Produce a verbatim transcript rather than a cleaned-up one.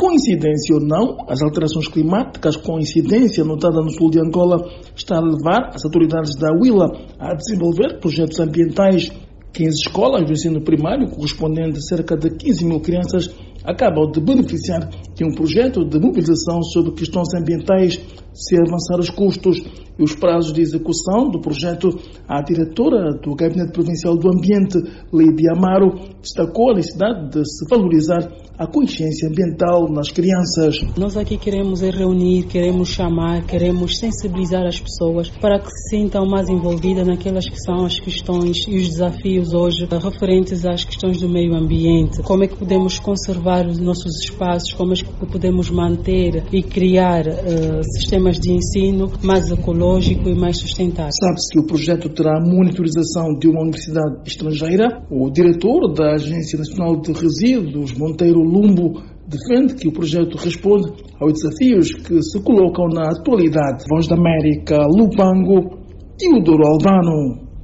Coincidência ou não, as alterações climáticas com incidência notada no sul de Angola está a levar as autoridades da Huila a desenvolver projetos ambientais. quinze escolas do ensino primário, correspondente a cerca de quinze mil crianças, acabam de beneficiar de um projeto de mobilização sobre questões ambientais, sem avançar os custos e os prazos de execução do projeto. A diretora do Gabinete Provincial do Ambiente, Lídia Amaro, destacou a necessidade de se valorizar a consciência ambiental nas crianças. Nós aqui queremos reunir, queremos chamar, queremos sensibilizar as pessoas para que se sintam mais envolvidas naquelas que são as questões e os desafios hoje referentes às questões do meio ambiente. Como é que podemos conservar os nossos espaços, como é que podemos manter e criar uh, sistemas de ensino mais ecológico e mais sustentável. Sabe-se que o projeto terá monitorização de uma universidade estrangeira. O diretor da Agência Nacional de Resíduos, Monteiro Lumbo, defende que o projeto responde aos desafios que se colocam na atualidade. Voz da América, Lubango, Teodoro Albano.